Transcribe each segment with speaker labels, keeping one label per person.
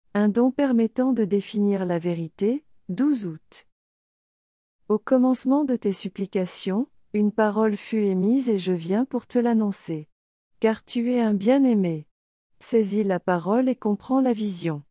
Speaker 1: Un don permettant de définir la vérité, 12 août. Au commencement de tes supplications, une parole fut émise et je viens pour te l'annoncer. Car tu es un bien-aimé. Saisis la parole et comprends la vision.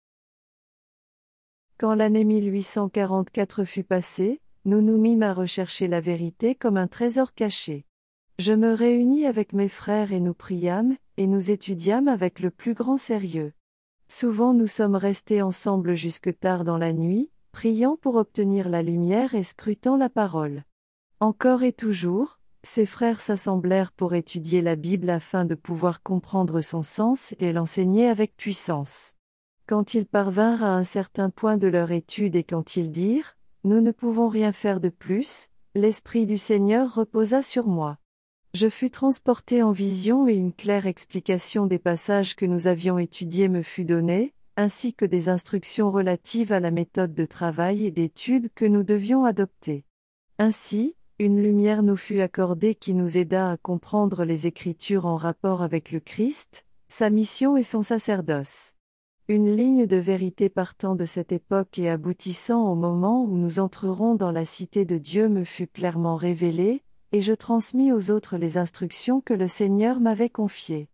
Speaker 1: Quand l'année 1844 fut passée, nous nous mîmes à rechercher la vérité comme un trésor caché. Je me réunis avec mes frères et nous priâmes, et nous étudiâmes avec le plus grand sérieux. Souvent nous sommes restés ensemble jusque tard dans la nuit, priant pour obtenir la lumière et scrutant la parole. Encore et toujours, ces frères s'assemblèrent pour étudier la Bible afin de pouvoir comprendre son sens et l'enseigner avec puissance. Quand ils parvinrent à un certain point de leur étude et quand ils dirent, « Nous ne pouvons rien faire de plus », l'Esprit du Seigneur reposa sur moi. Je fus transporté en vision et une claire explication des passages que nous avions étudiés me fut donnée, ainsi que des instructions relatives à la méthode de travail et d'étude que nous devions adopter. Ainsi, une lumière nous fut accordée qui nous aida à comprendre les Écritures en rapport avec le Christ, sa mission et son sacerdoce. Une ligne de vérité partant de cette époque et aboutissant au moment où nous entrerons dans la cité de Dieu me fut clairement révélée, et je transmis aux autres les instructions que le Seigneur m'avait confiées.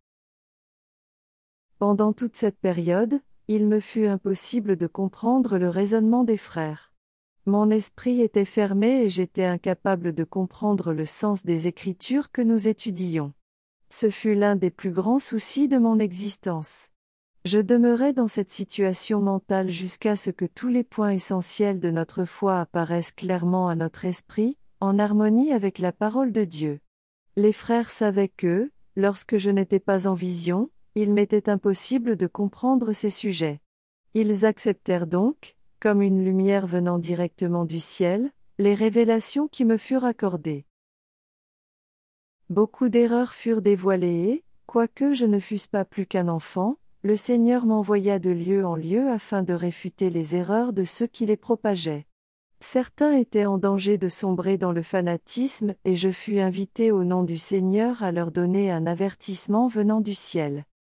Speaker 1: Pendant toute cette période, il me fut impossible de comprendre le raisonnement des frères. Mon esprit était fermé et j'étais incapable de comprendre le sens des Écritures que nous étudions. Ce fut l'un des plus grands soucis de mon existence. Je demeurai dans cette situation mentale jusqu'à ce que tous les points essentiels de notre foi apparaissent clairement à notre esprit, en harmonie avec la parole de Dieu. Les frères savaient que, lorsque je n'étais pas en vision, il m'était impossible de comprendre ces sujets. Ils acceptèrent donc, comme une lumière venant directement du ciel, les révélations qui me furent accordées. Beaucoup d'erreurs furent dévoilées et, quoique je ne fusse pas plus qu'un enfant, le Seigneur m'envoya de lieu en lieu afin de réfuter les erreurs de ceux qui les propageaient. Certains étaient en danger de sombrer dans le fanatisme et je fus invité au nom du Seigneur à leur donner un avertissement venant du ciel.